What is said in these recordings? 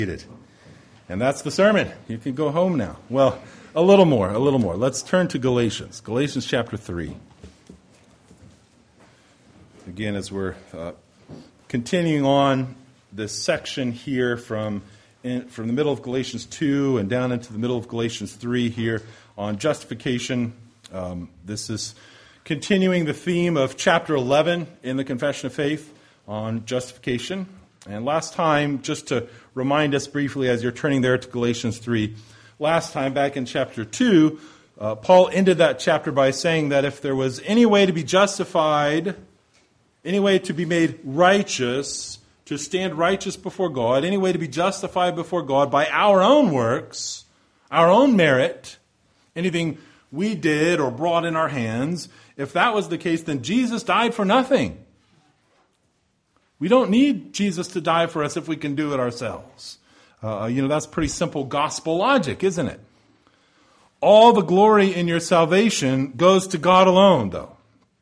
And that's the sermon. You can go home now. Well, a little more. Let's turn to Galatians. Galatians chapter 3. Again, as we're continuing on this section here from the middle of Galatians 2 and down into the middle of Galatians 3 here on justification. This is continuing the theme of chapter 11 in the Confession of Faith on justification. And last time, just to remind us briefly as you're turning there to Galatians 3, last time back in chapter 2, Paul ended that chapter by saying that if there was any way to be justified, any way to be made righteous, to stand righteous before God, any way to be justified before God by our own works, our own merit, anything we did or brought in our hands, if that was the case, then Jesus died for nothing. We don't need Jesus to die for us if we can do it ourselves. That's pretty simple gospel logic, isn't it? All the glory in your salvation goes to God alone, though.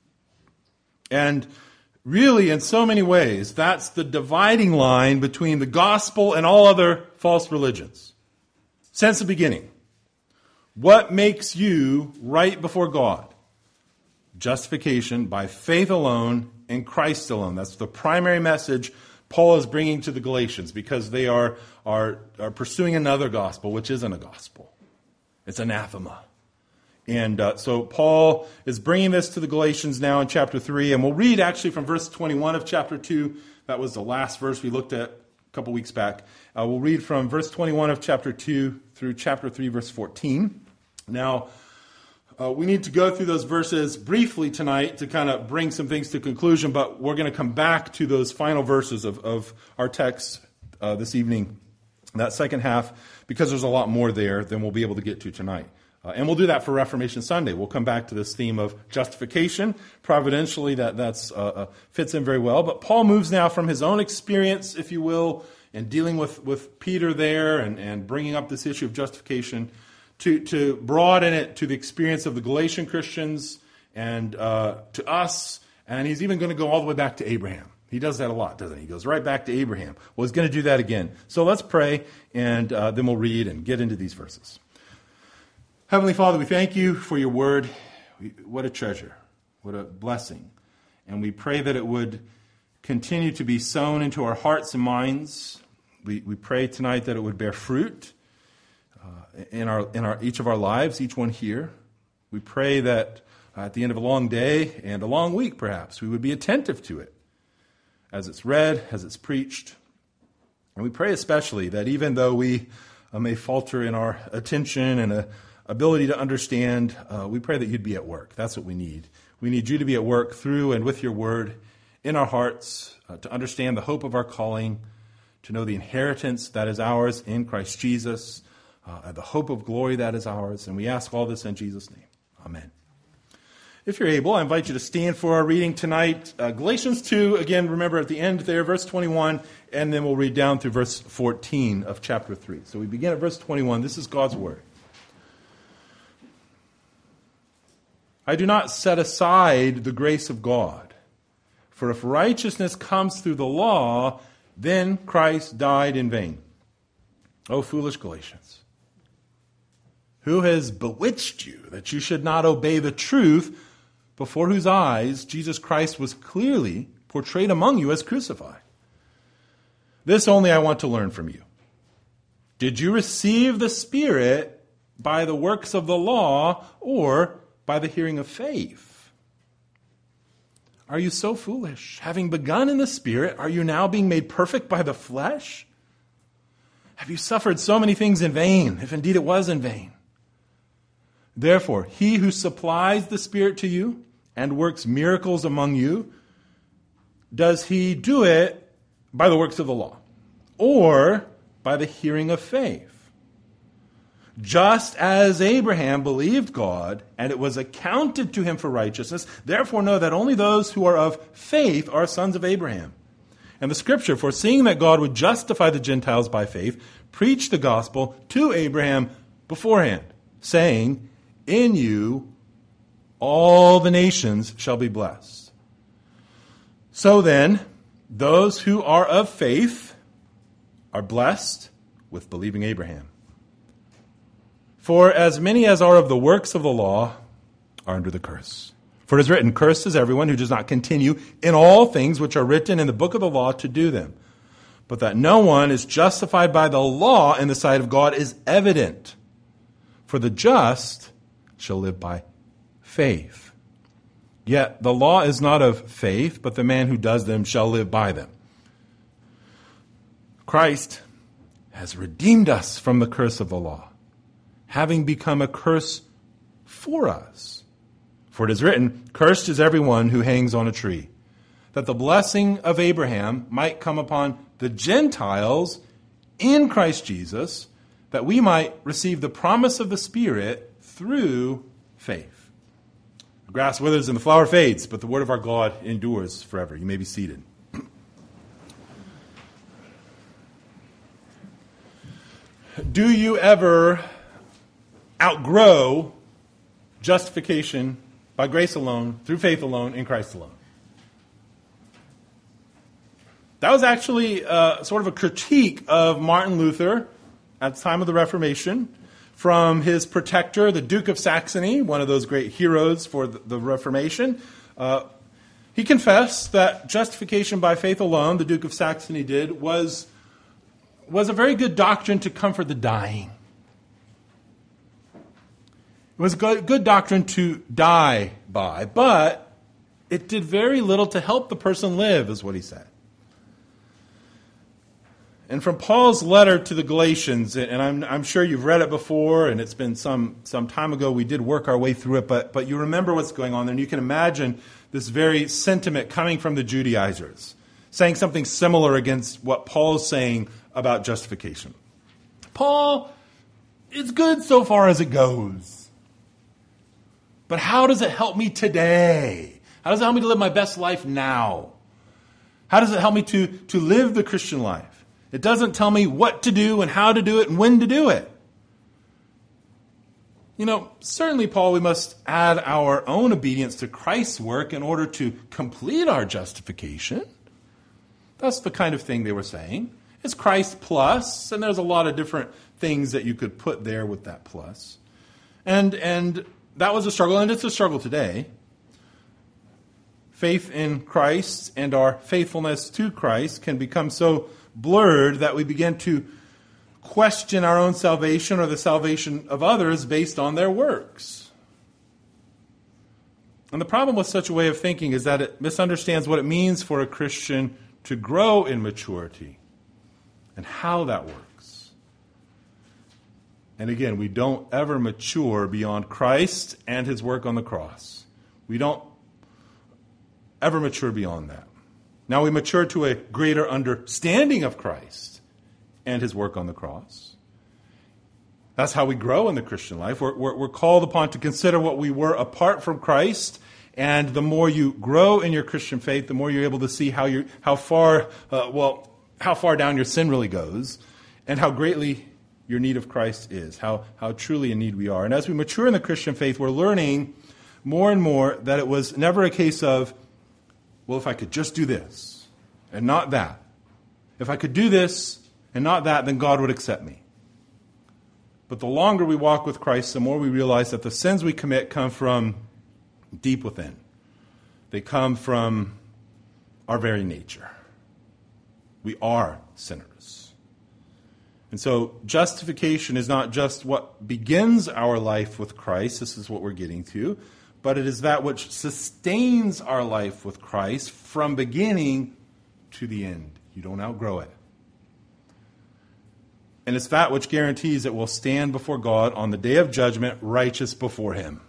And really, in so many ways, that's the dividing line between the gospel and all other false religions. Since the beginning. What makes you right before God? Justification by faith alone in Christ alone. That's the primary message Paul is bringing to the Galatians because they are pursuing another gospel, which isn't a gospel. It's anathema. And so Paul is bringing this to the Galatians now in chapter 3, and we'll read actually from verse 21 of chapter 2. That was the last verse we looked at a couple weeks back. We'll read from verse 21 of chapter 2 through chapter 3, verse 14. Now, we need to go through those verses briefly tonight to kind of bring some things to conclusion, but we're going to come back to those final verses of our text this evening, that second half, because there's a lot more there than we'll be able to get to tonight. And we'll do that for Reformation Sunday. We'll come back to this theme of justification. Providentially, that's fits in very well. But Paul moves now from his own experience, if you will, in dealing with Peter there and bringing up this issue of justification to broaden it to the experience of the Galatian Christians and to us. And he's even going to go all the way back to Abraham. He does that a lot, doesn't he? He goes right back to Abraham. Well, he's going to do that again. So let's pray, and then we'll read and get into these verses. Heavenly Father, we thank you for your word. What a treasure. What a blessing. And we pray that it would continue to be sown into our hearts and minds. We pray tonight that it would bear fruit in each of our lives, each one here. We pray that at the end of a long day and a long week, perhaps, we would be attentive to it as it's read, as it's preached. And we pray especially that even though we may falter in our attention and ability to understand, we pray that you'd be at work. That's what we need. We need you to be at work through and with your word in our hearts, to understand the hope of our calling, to know the inheritance that is ours in Christ Jesus, the hope of glory that is ours. And we ask all this in Jesus' name. Amen. If you're able, I invite you to stand for our reading tonight. Galatians 2, again, remember at the end there, verse 21, and then we'll read down through verse 14 of chapter 3. So we begin at verse 21. This is God's word. I do not set aside the grace of God, for if righteousness comes through the law, then Christ died in vain. O foolish Galatians, who has bewitched you that you should not obey the truth, before whose eyes Jesus Christ was clearly portrayed among you as crucified? This only I want to learn from you. Did you receive the Spirit by the works of the law or by the hearing of faith? Are you so foolish? Having begun in the Spirit, are you now being made perfect by the flesh? Have you suffered so many things in vain, if indeed it was in vain? Therefore, he who supplies the Spirit to you and works miracles among you, does he do it by the works of the law or by the hearing of faith? Just as Abraham believed God, and it was accounted to him for righteousness, therefore know that only those who are of faith are sons of Abraham. And the Scripture, foreseeing that God would justify the Gentiles by faith, preached the gospel to Abraham beforehand, saying, in you all the nations shall be blessed. So then, those who are of faith are blessed with believing Abraham. For as many as are of the works of the law are under the curse. For it is written, cursed is everyone who does not continue in all things which are written in the book of the law to do them. But that no one is justified by the law in the sight of God is evident. For the just shall live by faith. Yet the law is not of faith, but the man who does them shall live by them. Christ has redeemed us from the curse of the law, having become a curse for us. For it is written, cursed is everyone who hangs on a tree, that the blessing of Abraham might come upon the Gentiles in Christ Jesus, that we might receive the promise of the Spirit through faith. The grass withers and the flower fades, but the word of our God endures forever. You may be seated. Do you ever outgrow justification by grace alone, through faith alone, in Christ alone? That was actually sort of a critique of Martin Luther at the time of the Reformation from his protector, the Duke of Saxony, one of those great heroes for the Reformation. He confessed that justification by faith alone, the Duke of Saxony did, was a very good doctrine to comfort the dying. It was a good doctrine to die by, but it did very little to help the person live, is what he said. And from Paul's letter to the Galatians, and I'm sure you've read it before, and it's been some time ago, we did work our way through it, but you remember what's going on there, and you can imagine this very sentiment coming from the Judaizers, saying something similar against what Paul's saying about justification. Paul, it's good so far as it goes. But how does it help me today? How does it help me to live my best life now? How does it help me to live the Christian life? It doesn't tell me what to do and how to do it and when to do it. You know, certainly, Paul, we must add our own obedience to Christ's work in order to complete our justification. That's the kind of thing they were saying. It's Christ plus, and there's a lot of different things that you could put there with that plus. And that was a struggle, and it's a struggle today. Faith in Christ and our faithfulness to Christ can become so blurred that we begin to question our own salvation or the salvation of others based on their works. And the problem with such a way of thinking is that it misunderstands what it means for a Christian to grow in maturity and how that works. And again, we don't ever mature beyond Christ and his work on the cross. We don't ever mature beyond that. Now we mature to a greater understanding of Christ and his work on the cross. That's how we grow in the Christian life. We're called upon to consider what we were apart from Christ, and the more you grow in your Christian faith, the more you're able to see how far down your sin really goes, and how greatly your need of Christ is, how truly in need we are. And as we mature in the Christian faith, we're learning more and more that it was never a case of, well, if I could just do this and not that. If I could do this and not that, then God would accept me. But the longer we walk with Christ, the more we realize that the sins we commit come from deep within. They come from our very nature. We are sinners. And so justification is not just what begins our life with Christ. This is what we're getting to. But it is that which sustains our life with Christ from beginning to the end. You don't outgrow it. And it's that which guarantees that we'll stand before God on the day of judgment, righteous before him.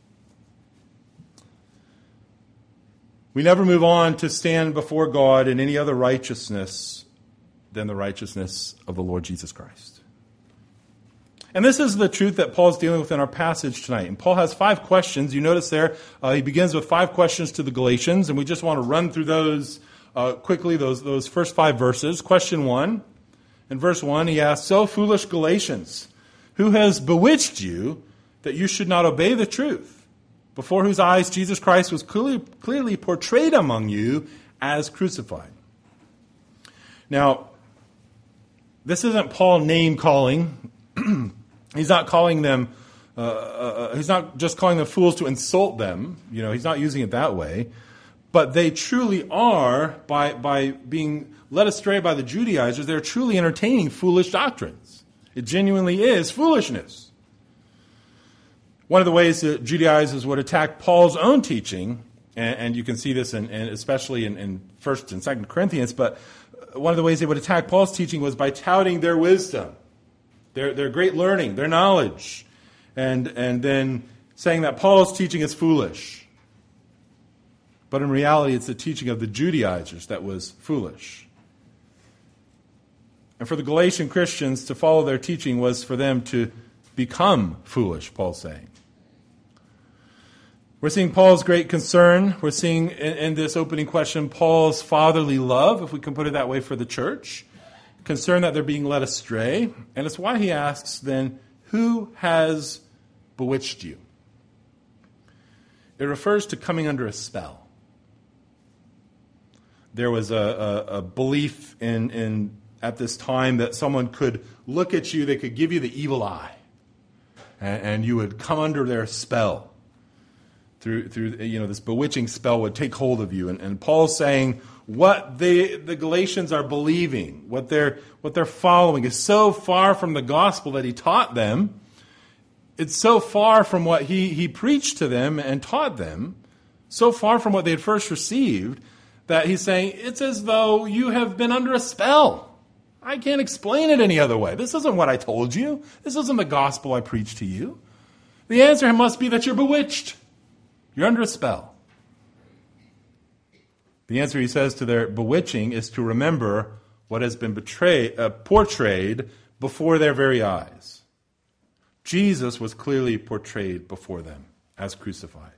We never move on to stand before God in any other righteousness than the righteousness of the Lord Jesus Christ. And this is the truth that Paul's dealing with in our passage tonight. And Paul has 5 questions. You notice there, he begins with 5 questions to the Galatians, and we just want to run through those quickly, those first 5 verses. Question 1, in verse 1, he asks, "So foolish Galatians, who has bewitched you that you should not obey the truth, before whose eyes Jesus Christ was clearly portrayed among you as crucified?" Now, This isn't Paul name-calling. He's not calling them, he's not just calling them fools to insult them. He's not using it that way. But they truly are, by being led astray by the Judaizers, they're truly entertaining foolish doctrines. It genuinely is foolishness. One of the ways that Judaizers would attack Paul's own teaching, and you can see this especially in 1st and 2nd Corinthians, but one of the ways they would attack Paul's teaching was by touting their wisdom, their great learning, their knowledge, and then saying that Paul's teaching is foolish. But in reality, it's the teaching of the Judaizers that was foolish. And for the Galatian Christians, to follow their teaching was for them to become foolish, Paul's saying. We're seeing Paul's great concern. We're seeing in this opening question Paul's fatherly love, if we can put it that way, for the church. Concern that they're being led astray. And it's why he asks then, who has bewitched you? It refers to coming under a spell. There was a belief at this time that someone could look at you, they could give you the evil eye, and you would come under their spell. Through this bewitching spell would take hold of you. And Paul's saying what the Galatians are believing, what they're following is so far from the gospel that he taught them. It's so far from what he preached to them and taught them, so far from what they had first received, that he's saying, it's as though you have been under a spell. I can't explain it any other way. This isn't what I told you. This isn't the gospel I preached to you. The answer must be that you're bewitched. You're under a spell. The answer, he says, to their bewitching is to remember what has been portrayed before their very eyes. Jesus was clearly portrayed before them as crucified.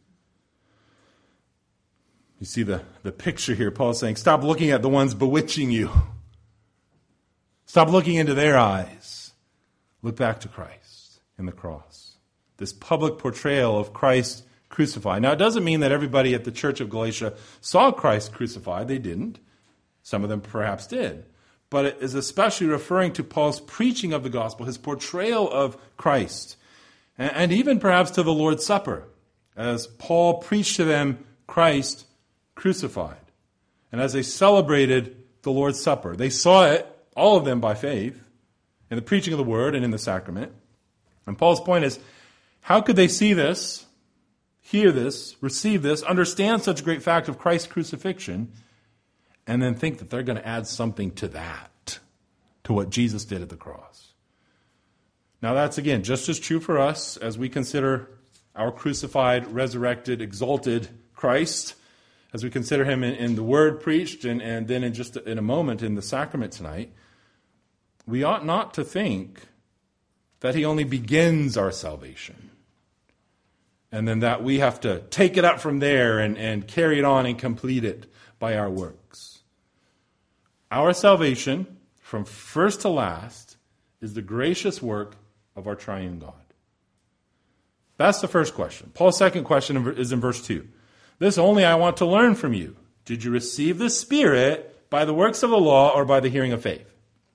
You see the picture here. Paul's saying, stop looking at the ones bewitching you. Stop looking into their eyes. Look back to Christ in the cross. This public portrayal of Christ crucified. Now, it doesn't mean that everybody at the church of Galatia saw Christ crucified. They didn't. Some of them perhaps did. But it is especially referring to Paul's preaching of the gospel, his portrayal of Christ, and even perhaps to the Lord's Supper, as Paul preached to them Christ crucified. And as they celebrated the Lord's Supper, they saw it, all of them by faith, in the preaching of the word and in the sacrament. And Paul's point is, how could they see this, hear this, receive this, understand such a great fact of Christ's crucifixion, and then think that they're going to add something to that, to what Jesus did at the cross? Now that's, again, just as true for us as we consider our crucified, resurrected, exalted Christ, as we consider him in the word preached and then in a moment in the sacrament tonight. We ought not to think that he only begins our salvation and then that we have to take it up from there and carry it on and complete it by our works. Our salvation, from first to last, is the gracious work of our triune God. That's the first question. Paul's second question is in verse 2. This only I want to learn from you. Did you receive the Spirit by the works of the law or by the hearing of faith?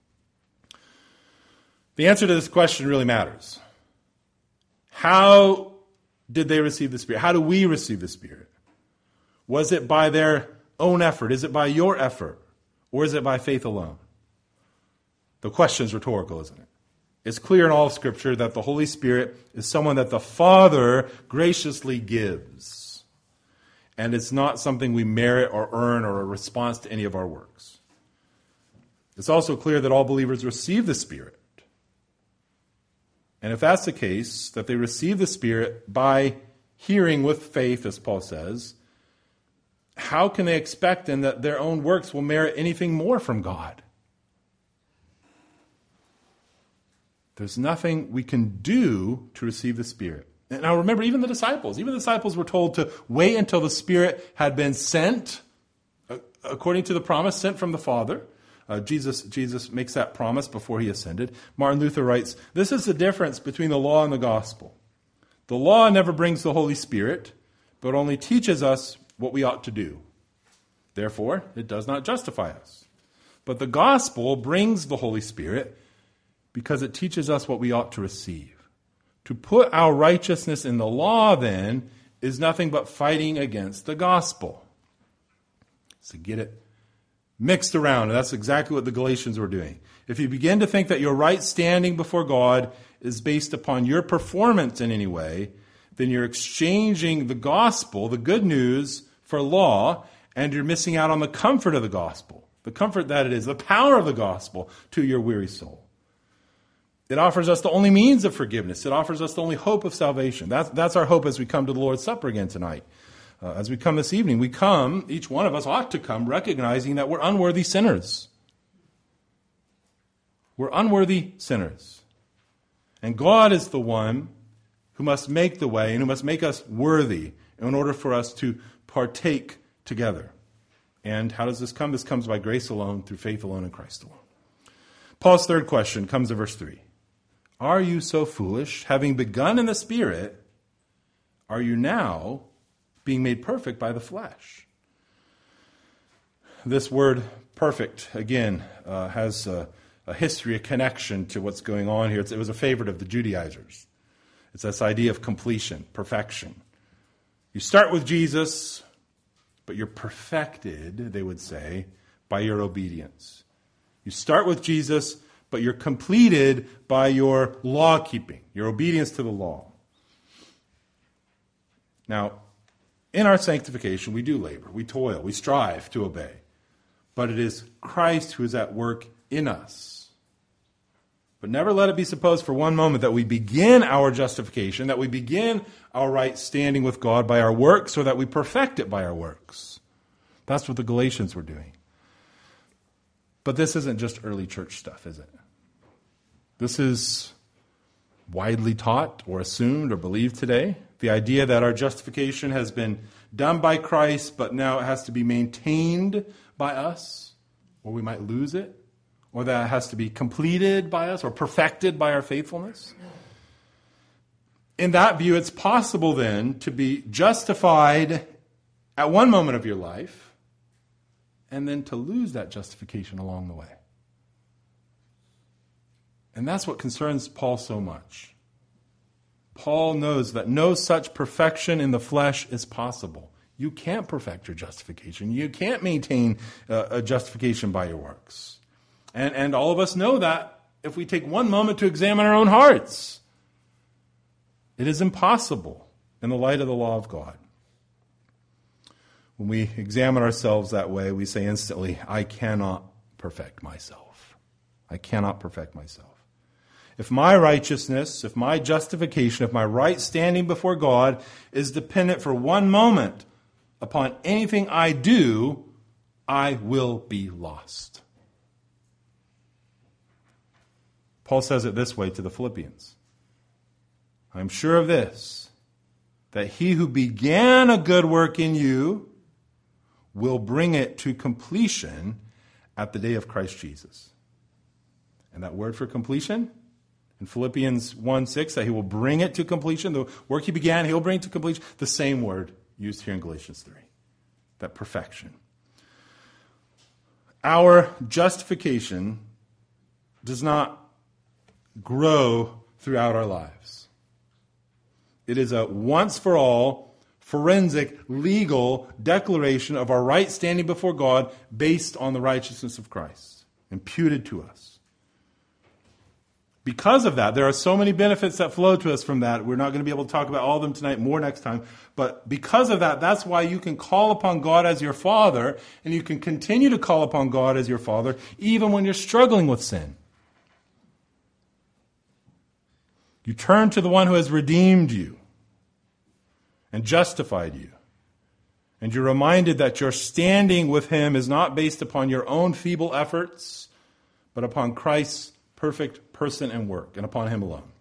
The answer to this question really matters. How did they receive the Spirit? How do we receive the Spirit? Was it by their own effort? Is it by your effort? Or is it by faith alone? The question is rhetorical, isn't it? It's clear in all of Scripture that the Holy Spirit is someone that the Father graciously gives. And it's not something we merit or earn or a response to any of our works. It's also clear that all believers receive the Spirit. And if that's the case, that they receive the Spirit by hearing with faith, as Paul says, how can they expect then that their own works will merit anything more from God? There's nothing we can do to receive the Spirit. Now remember, even the disciples were told to wait until the Spirit had been sent, according to the promise, sent from the Father. Jesus makes that promise before he ascended. Martin Luther writes, this is the difference between the law and the gospel. The law never brings the Holy Spirit, but only teaches us what we ought to do. Therefore, it does not justify us. But the gospel brings the Holy Spirit because it teaches us what we ought to receive. To put our righteousness in the law, then, is nothing but fighting against the gospel. So get it mixed around. And that's exactly what the Galatians were doing. If you begin to think that your right standing before God is based upon your performance in any way, then you're exchanging the gospel, the good news, for law, and you're missing out on the comfort of the gospel, the comfort that it is, the power of the gospel to your weary soul. It offers us the only means of forgiveness. It offers us the only hope of salvation. That's our hope as we come to the Lord's Supper again tonight. As we come this evening, we come, each one of us ought to come recognizing that we're unworthy sinners. We're unworthy sinners. And God is the one who must make the way and who must make us worthy in order for us to partake together. And how does this come? This comes by grace alone, through faith alone, in Christ alone. Paul's third question comes in verse 3. Are you so foolish, having begun in the Spirit, are you now being made perfect by the flesh? This word perfect, again, has a history, a connection to what's going on here. It was a favorite of the Judaizers. It's this idea of completion, perfection. You start with Jesus, but you're perfected, they would say, by your obedience. You start with Jesus, but you're completed by your law-keeping, your obedience to the law. Now, in our sanctification, we do labor, we toil, we strive to obey. But it is Christ who is at work in us. But never let it be supposed for one moment that we begin our justification, that we begin our right standing with God by our works, or that we perfect it by our works. That's what the Galatians were doing. But this isn't just early church stuff, is it? This is widely taught or assumed or believed today. The idea that our justification has been done by Christ, but now it has to be maintained by us, or we might lose it, or that it has to be completed by us or perfected by our faithfulness. In that view, it's possible then to be justified at one moment of your life and then to lose that justification along the way. And that's what concerns Paul so much. Paul knows that no such perfection in the flesh is possible. You can't perfect your justification. You can't maintain a justification by your works. And all of us know that if we take one moment to examine our own hearts. It is impossible in the light of the law of God. When we examine ourselves that way, we say instantly, I cannot perfect myself. I cannot perfect myself. If my righteousness, if my justification, if my right standing before God is dependent for one moment upon anything I do, I will be lost. Paul says it this way to the Philippians. I'm sure of this, that he who began a good work in you will bring it to completion at the day of Christ Jesus. And that word for completion, in Philippians 1:6, that he will bring it to completion. The work he began, he'll bring it to completion. The same word used here in Galatians 3. That perfection. Our justification does not grow throughout our lives. It is a once-for-all, forensic, legal declaration of our right standing before God based on the righteousness of Christ, imputed to us. Because of that, there are so many benefits that flow to us from that. We're not going to be able to talk about all of them tonight, more next time. But because of that, that's why you can call upon God as your Father, and you can continue to call upon God as your Father, even when you're struggling with sin. You turn to the one who has redeemed you and justified you. And you're reminded that your standing with him is not based upon your own feeble efforts, but upon Christ's perfect person and work, and upon him alone.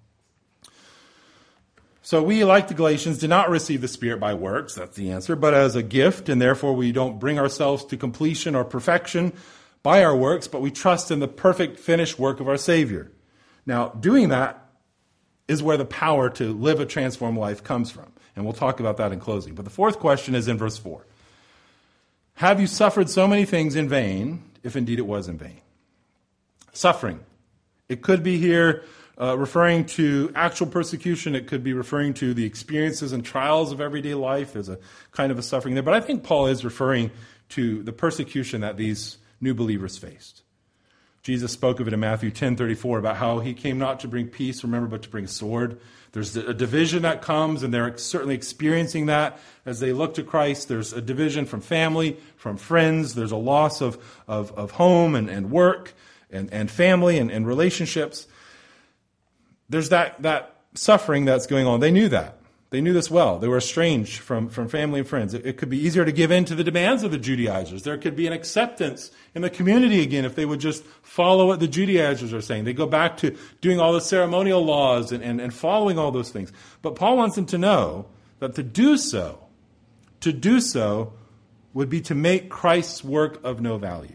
So we, like the Galatians, did not receive the Spirit by works, that's the answer, but as a gift, and therefore we don't bring ourselves to completion or perfection by our works, but we trust in the perfect finished work of our Savior. Now, doing that is where the power to live a transformed life comes from. And we'll talk about that in closing. But the fourth question is in verse 4. Have you suffered so many things in vain if indeed it was in vain. Suffering. It could be here referring to actual persecution. It could be referring to the experiences and trials of everyday life. There's a kind of a suffering there. But I think Paul is referring to the persecution that these new believers faced. Jesus spoke of it in Matthew 10:34 about how he came not to bring peace, remember, but to bring a sword. There's a division that comes, and they're certainly experiencing that as they look to Christ. There's a division from family, from friends. There's a loss of home and work and family and relationships. There's that suffering that's going on. They knew that. They knew this well. They were estranged from family and friends. It could be easier to give in to the demands of the Judaizers. There could be an acceptance in the community again if they would just follow what the Judaizers are saying. They go back to doing all the ceremonial laws and following all those things. But Paul wants them to know that to do so would be to make Christ's work of no value.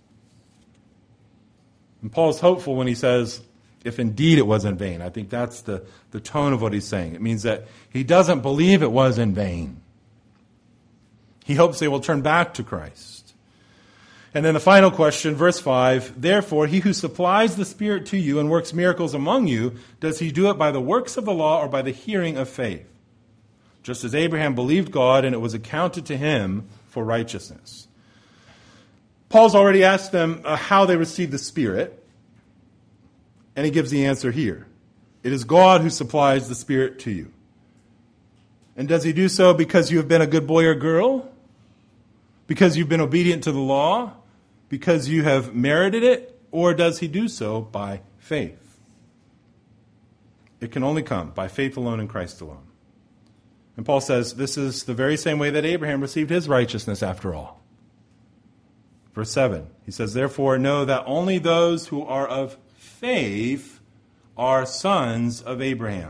And Paul's hopeful when he says, if indeed it was in vain. I think that's the tone of what he's saying. It means that he doesn't believe it was in vain. He hopes they will turn back to Christ. And then the final question, verse 5, therefore he who supplies the Spirit to you and works miracles among you, does he do it by the works of the law or by the hearing of faith? Just as Abraham believed God and it was accounted to him for righteousness. Paul's already asked them how they received the Spirit. And he gives the answer here. It is God who supplies the Spirit to you. And does he do so because you have been a good boy or girl? Because you've been obedient to the law? Because you have merited it? Or does he do so by faith? It can only come by faith alone in Christ alone. And Paul says this is the very same way that Abraham received his righteousness after all. Verse 7, he says, therefore know that only those who are of faith are sons of Abraham.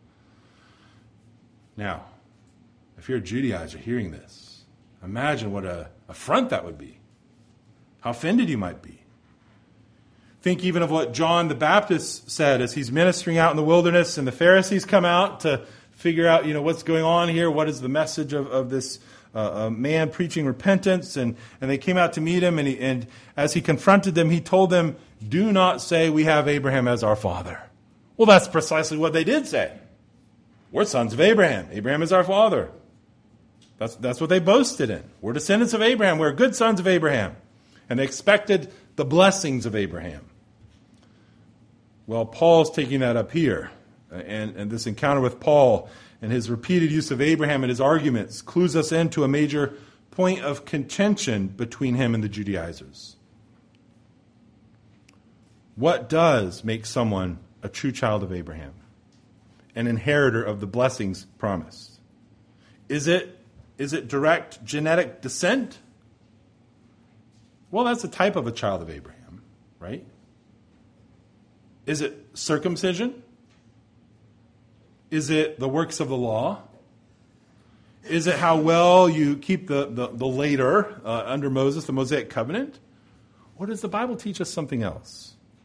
Now, if you're a Judaizer hearing this, imagine what an affront that would be. How offended you might be. Think even of what John the Baptist said as he's ministering out in the wilderness and the Pharisees come out to figure out, what's going on here. What is the message of this man preaching repentance? And they came out to meet him, and as he confronted them, he told them, do not say we have Abraham as our father. Well, that's precisely what they did say. We're sons of Abraham. Abraham is our father. That's what they boasted in. We're descendants of Abraham. We're good sons of Abraham. And they expected the blessings of Abraham. Well, Paul's taking that up here. And this encounter with Paul and his repeated use of Abraham in his arguments clues us into a major point of contention between him and the Judaizers. What does make someone a true child of Abraham, an inheritor of the blessings promised? Is it direct genetic descent? Well, that's a type of a child of Abraham, right? Is it circumcision? Is it the works of the law? Is it how well you keep the later, under Moses, the Mosaic covenant? Or does the Bible teach us something else?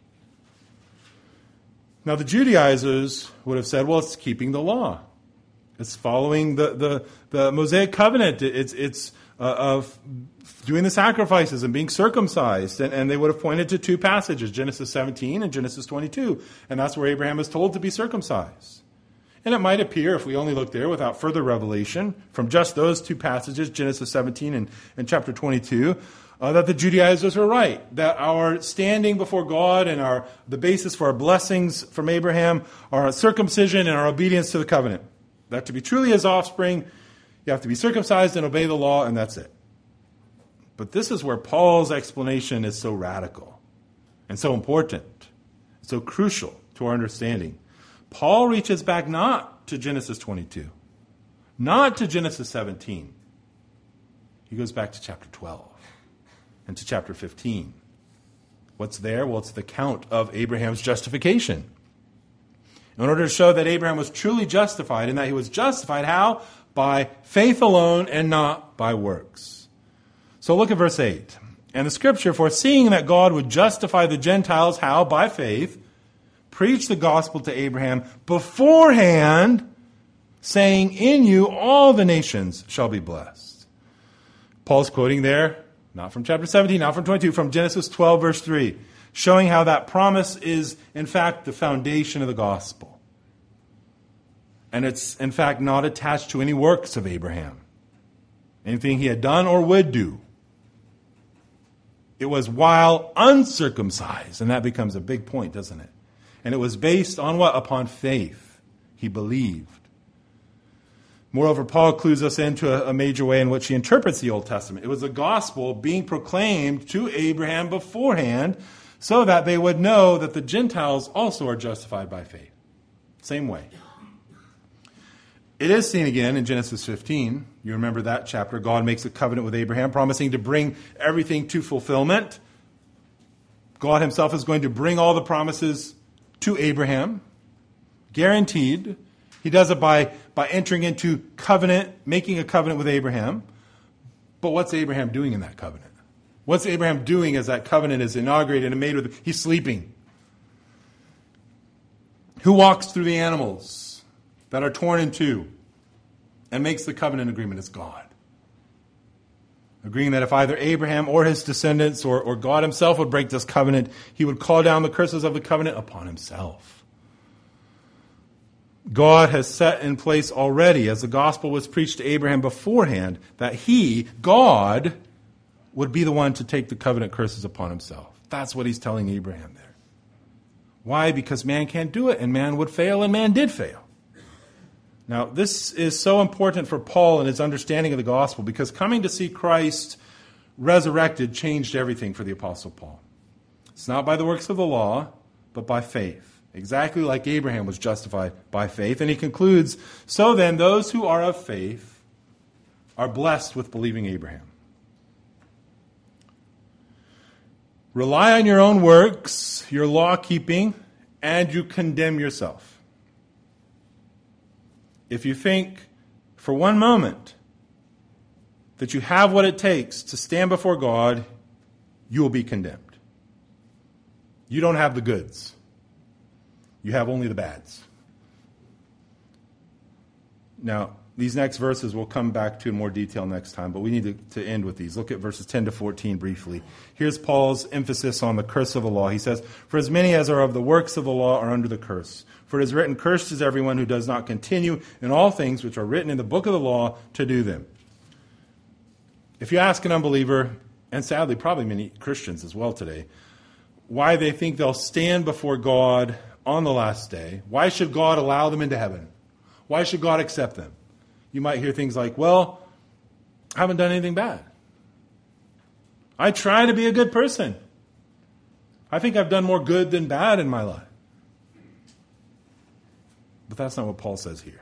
Now, the Judaizers would have said, well, it's keeping the law. It's following the Mosaic covenant. It's of doing the sacrifices and being circumcised. And they would have pointed to two passages, Genesis 17 and Genesis 22. And that's where Abraham is told to be circumcised. And it might appear, if we only look there without further revelation, from just those two passages, Genesis 17 and chapter 22, that the Judaizers were right, that our standing before God and the basis for our blessings from Abraham are our circumcision and our obedience to the covenant. That to be truly his offspring, you have to be circumcised and obey the law, and that's it. But this is where Paul's explanation is so radical and so important, so crucial to our understanding. Paul reaches back not to Genesis 22, not to Genesis 17. He goes back to chapter 12 and to chapter 15. What's there? Well, it's the account of Abraham's justification. In order to show that Abraham was truly justified, and that he was justified how? By faith alone and not by works. So look at verse 8. And the scripture, foreseeing that God would justify the Gentiles how? By faith, preach the gospel to Abraham beforehand, saying, in you all the nations shall be blessed. Paul's quoting there Not from chapter 17, not from 22, from Genesis 12, verse 3, showing how that promise is, in fact, the foundation of the gospel. And it's, in fact, not attached to any works of Abraham, anything he had done or would do. It was while uncircumcised, and that becomes a big point, doesn't it? And it was based on what? Upon faith. He believed. Moreover, Paul clues us into a major way in which he interprets the Old Testament. It was the gospel being proclaimed to Abraham beforehand so that they would know that the Gentiles also are justified by faith. Same way. It is seen again in Genesis 15. You remember that chapter. God makes a covenant with Abraham, promising to bring everything to fulfillment. God himself is going to bring all the promises to Abraham. Guaranteed. He does it by entering into covenant, making a covenant with Abraham. But what's Abraham doing in that covenant? What's Abraham doing as that covenant is inaugurated and made with him? He's sleeping. Who walks through the animals that are torn in two and makes the covenant agreement? It's God. Agreeing that if either Abraham or his descendants or God himself would break this covenant, he would call down the curses of the covenant upon himself. God has set in place already, as the gospel was preached to Abraham beforehand, that he, God, would be the one to take the covenant curses upon himself. That's what he's telling Abraham there. Why? Because man can't do it, and man would fail, and man did fail. Now, this is so important for Paul in his understanding of the gospel, because coming to see Christ resurrected changed everything for the Apostle Paul. It's not by the works of the law, but by faith. Exactly like Abraham was justified by faith. And he concludes, so then those who are of faith are blessed with believing Abraham. Rely on your own works, your law-keeping, and you condemn yourself. If you think for one moment that you have what it takes to stand before God, you will be condemned. You don't have the goods. You have only the bads. Now, these next verses we'll come back to in more detail next time, but we need to end with these. Look at verses 10 to 14 briefly. Here's Paul's emphasis on the curse of the law. He says, "For as many as are of the works of the law are under the curse. For it is written, cursed is everyone who does not continue in all things which are written in the book of the law to do them." If you ask an unbeliever, and sadly probably many Christians as well today, why they think they'll stand before God on the last day, why should God allow them into heaven? Why should God accept them? You might hear things like, well, I haven't done anything bad. I try to be a good person. I think I've done more good than bad in my life. But that's not what Paul says here.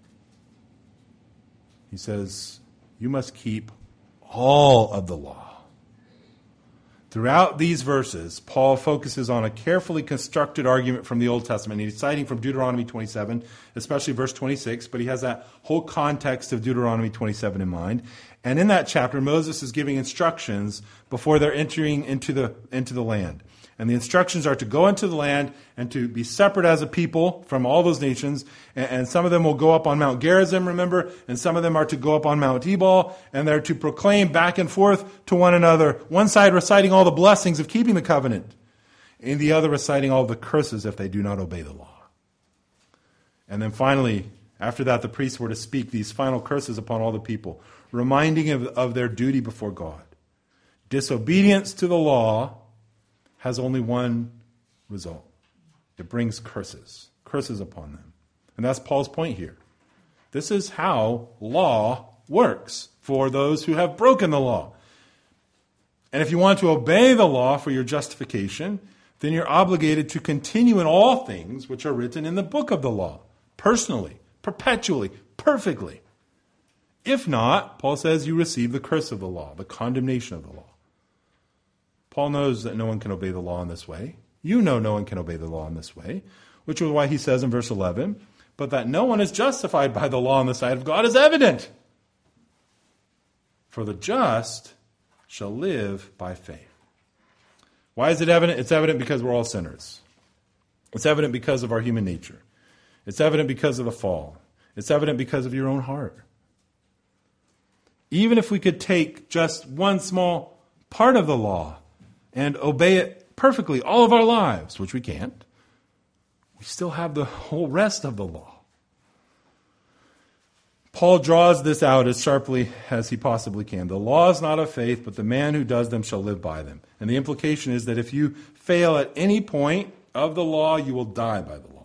He says, you must keep all of the law. Throughout these verses, Paul focuses on a carefully constructed argument from the Old Testament. He's citing from Deuteronomy 27, especially verse 26, but he has that whole context of Deuteronomy 27 in mind. And in that chapter, Moses is giving instructions before they're entering into the land. And the instructions are to go into the land and to be separate as a people from all those nations. And some of them will go up on Mount Gerizim, remember? And some of them are to go up on Mount Ebal. And they're to proclaim back and forth to one another. One side reciting all the blessings of keeping the covenant. And the other reciting all the curses if they do not obey the law. And then finally, after that, the priests were to speak these final curses upon all the people, reminding of their duty before God. Disobedience to the law has only one result. It brings curses upon them. And that's Paul's point here. This is how law works for those who have broken the law. And if you want to obey the law for your justification, then you're obligated to continue in all things which are written in the book of the law, personally, perpetually, perfectly. If not, Paul says you receive the curse of the law, the condemnation of the law. Paul knows that no one can obey the law in this way. You know no one can obey the law in this way, which is why he says in verse 11, but that no one is justified by the law on the side of God is evident. For the just shall live by faith. Why is it evident? It's evident because we're all sinners. It's evident because of our human nature. It's evident because of the fall. It's evident because of your own heart. Even if we could take just one small part of the law and obey it perfectly all of our lives, which we can't, we still have the whole rest of the law. Paul draws this out as sharply as he possibly can. The law is not of faith, but the man who does them shall live by them. And the implication is that if you fail at any point of the law, you will die by the law.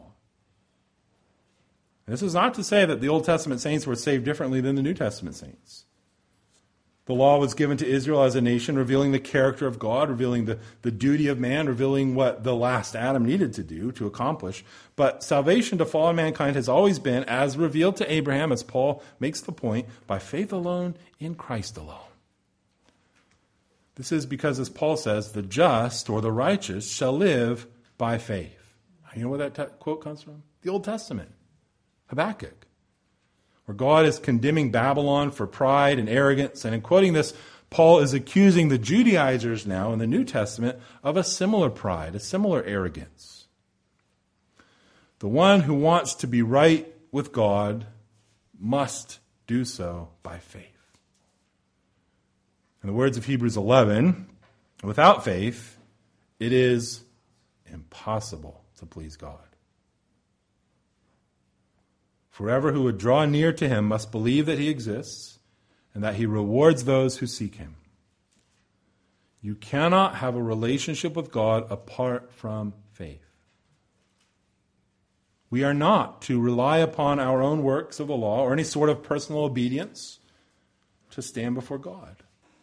This is not to say that the Old Testament saints were saved differently than the New Testament saints. The law was given to Israel as a nation, revealing the character of God, revealing the duty of man, revealing what the last Adam needed to do to accomplish. But salvation to fallen mankind has always been, as revealed to Abraham, as Paul makes the point, by faith alone, in Christ alone. This is because, as Paul says, the just or the righteous shall live by faith. You know where that quote comes from? The Old Testament. Habakkuk, where God is condemning Babylon for pride and arrogance. And in quoting this, Paul is accusing the Judaizers now in the New Testament of a similar pride, a similar arrogance. The one who wants to be right with God must do so by faith. In the words of Hebrews 11, without faith, it is impossible to please God. For whoever who would draw near to him must believe that he exists and that he rewards those who seek him. You cannot have a relationship with God apart from faith. We are not to rely upon our own works of the law or any sort of personal obedience to stand before God.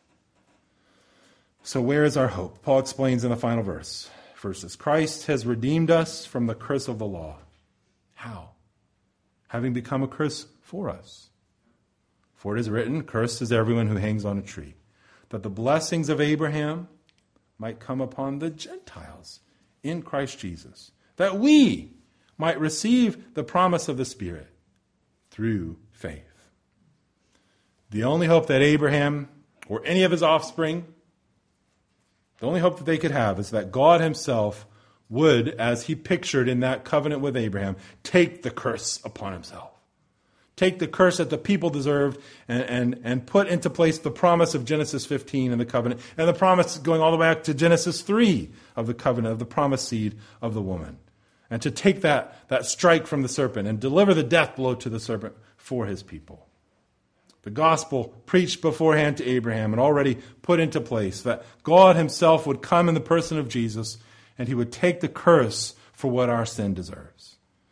So where is our hope? Paul explains in the final verse. Verses, Christ has redeemed us from the curse of the law. How? Having become a curse for us. For it is written, cursed is everyone who hangs on a tree, that the blessings of Abraham might come upon the Gentiles in Christ Jesus, that we might receive the promise of the Spirit through faith. The only hope that Abraham or any of his offspring, the only hope that they could have is that God himself would, as he pictured in that covenant with Abraham, take the curse upon himself. Take the curse that the people deserved and put into place the promise of Genesis 15 in the covenant, and the promise going all the way back to Genesis 3 of the covenant, of the promised seed of the woman. And to take that strike from the serpent and deliver the death blow to the serpent for his people. The gospel preached beforehand to Abraham and already put into place that God himself would come in the person of Jesus and he would take the curse for what our sin deserves.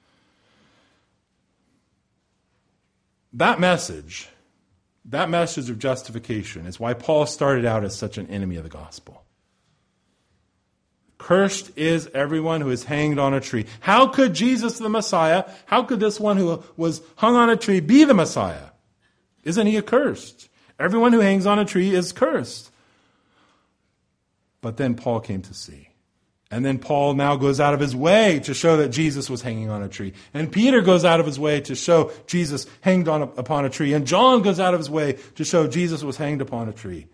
That message of justification is why Paul started out as such an enemy of the gospel. Cursed is everyone who is hanged on a tree. How could Jesus the Messiah, how could this one who was hung on a tree be the Messiah? Isn't he accursed? Everyone who hangs on a tree is cursed. But then Paul came to see. And then Paul now goes out of his way to show that Jesus was hanging on a tree. And Peter goes out of his way to show Jesus hanged upon a tree. And John goes out of his way to show Jesus was hanged upon a tree.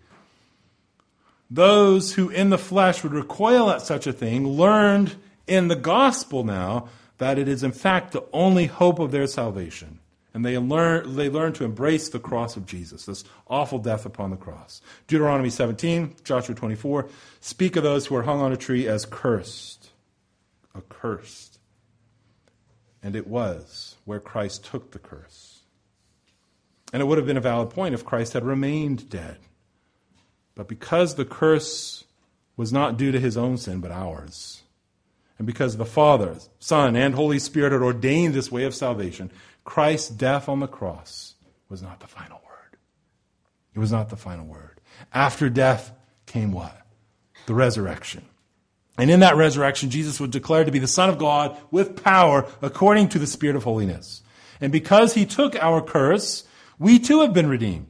Those who in the flesh would recoil at such a thing learned in the gospel now that it is in fact the only hope of their salvation. And they learn to embrace the cross of Jesus, this awful death upon the cross. Deuteronomy 17, Joshua 24, speak of those who are hung on a tree as cursed. Accursed. And it was where Christ took the curse. And it would have been a valid point if Christ had remained dead. But because the curse was not due to his own sin, but ours, and because the Father, Son, and Holy Spirit had ordained this way of salvation, Christ's death on the cross was not the final word. It was not the final word. After death came what? The resurrection. And in that resurrection, Jesus was declared to be the Son of God with power according to the Spirit of holiness. And because he took our curse, we too have been redeemed.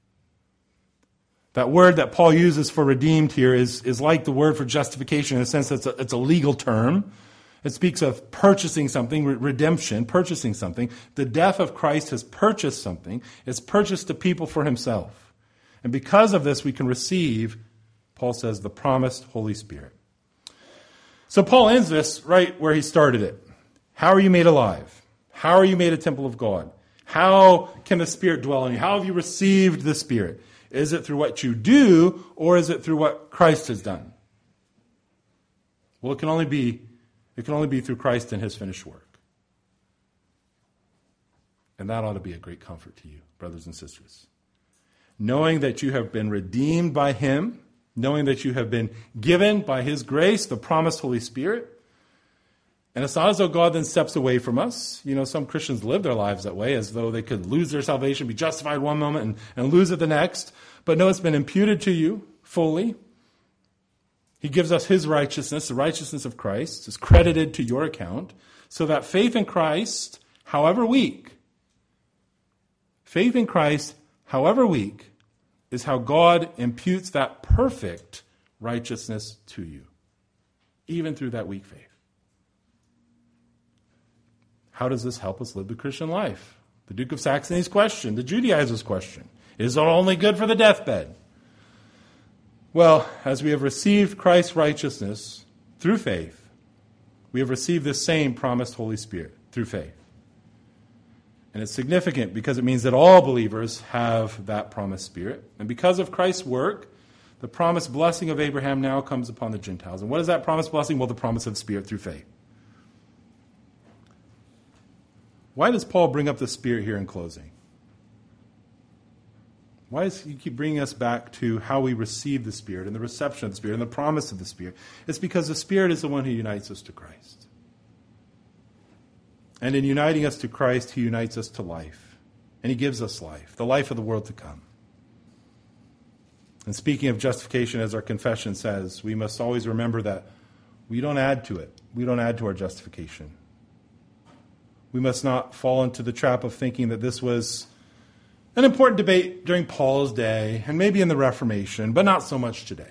That word that Paul uses for redeemed here is like the word for justification in the sense that it's a legal term. It speaks of purchasing something, redemption, purchasing something. The death of Christ has purchased something. It's purchased a people for himself. And because of this, we can receive, Paul says, the promised Holy Spirit. So Paul ends this right where he started it. How are you made alive? How are you made a temple of God? How can the Spirit dwell in you? How have you received the Spirit? Is it through what you do, or is it through what Christ has done? Well, it can only be through Christ and his finished work. And that ought to be a great comfort to you, brothers and sisters. Knowing that you have been redeemed by him, knowing that you have been given by his grace the promised Holy Spirit. And it's not as though God then steps away from us. You know, some Christians live their lives that way, as though they could lose their salvation, be justified one moment and lose it the next. But no, it's been imputed to you fully. He gives us his righteousness, the righteousness of Christ, is credited to your account, so that faith in Christ, however weak, is how God imputes that perfect righteousness to you, even through that weak faith. How does this help us live the Christian life? The Duke of Saxony's question, the Judaizers' question, is it only good for the deathbed? Well, as we have received Christ's righteousness through faith, we have received this same promised Holy Spirit through faith. And it's significant because it means that all believers have that promised Spirit. And because of Christ's work, the promised blessing of Abraham now comes upon the Gentiles. And what is that promised blessing? Well, the promise of the Spirit through faith. Why does Paul bring up the Spirit here in closing? Why does he keep bringing us back to how we receive the Spirit and the reception of the Spirit and the promise of the Spirit? It's because the Spirit is the one who unites us to Christ. And in uniting us to Christ, he unites us to life. And he gives us life, the life of the world to come. And speaking of justification, as our confession says, we must always remember that we don't add to it. We don't add to our justification. We must not fall into the trap of thinking that this was an important debate during Paul's day and maybe in the Reformation, but not so much today.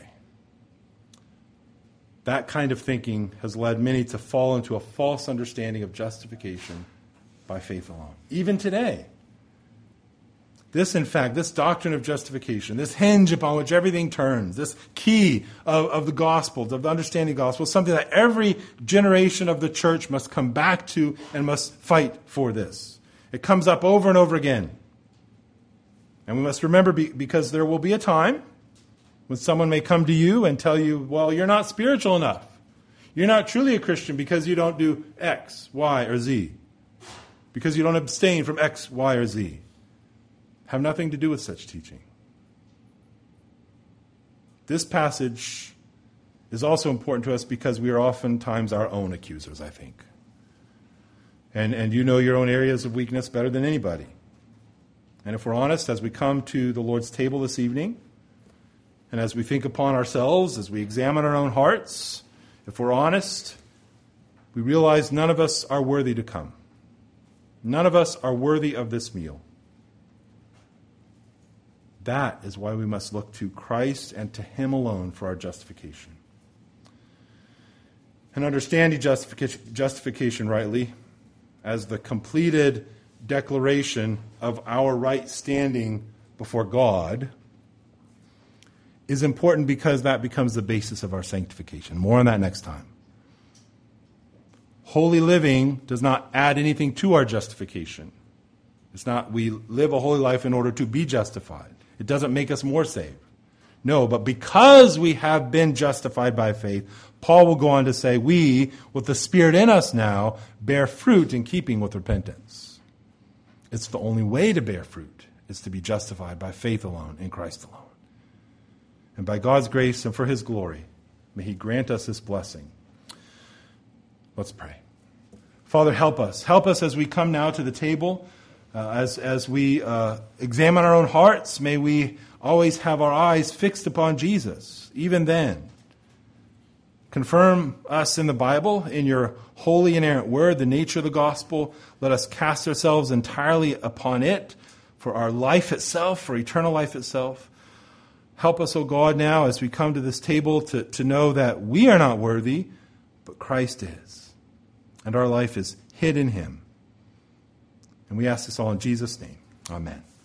That kind of thinking has led many to fall into a false understanding of justification by faith alone. Even today. This, in fact, this doctrine of justification, this hinge upon which everything turns, this key of the gospel, of the understanding of the gospel, is something that every generation of the church must come back to and must fight for this. It comes up over and over again. And we must remember, because there will be a time when someone may come to you and tell you, well, you're not spiritual enough. You're not truly a Christian because you don't do X, Y, or Z. Because you don't abstain from X, Y, or Z. Have nothing to do with such teaching. This passage is also important to us because we are oftentimes our own accusers, I think. And you know your own areas of weakness better than anybody. And if we're honest, as we come to the Lord's table this evening, and as we think upon ourselves, as we examine our own hearts, if we're honest, we realize none of us are worthy to come. None of us are worthy of this meal. That is why we must look to Christ and to him alone for our justification. And understanding justification rightly as the completed declaration of our right standing before God is important because that becomes the basis of our sanctification. More on that next time. Holy living does not add anything to our justification. It's not we live a holy life in order to be justified. It doesn't make us more saved. No, but because we have been justified by faith, Paul will go on to say, we, with the Spirit in us now, bear fruit in keeping with repentance. It's the only way to bear fruit, is to be justified by faith alone, in Christ alone. And by God's grace and for his glory, may he grant us this blessing. Let's pray. Father, help us. Help us as we come now to the table. As we examine our own hearts, may we always have our eyes fixed upon Jesus, even then. Confirm us in the Bible, in your holy inerrant word, the nature of the gospel. Let us cast ourselves entirely upon it for our life itself, for eternal life itself. Help us, O God, now as we come to this table to know that we are not worthy, but Christ is. And our life is hid in him. And we ask this all in Jesus' name. Amen.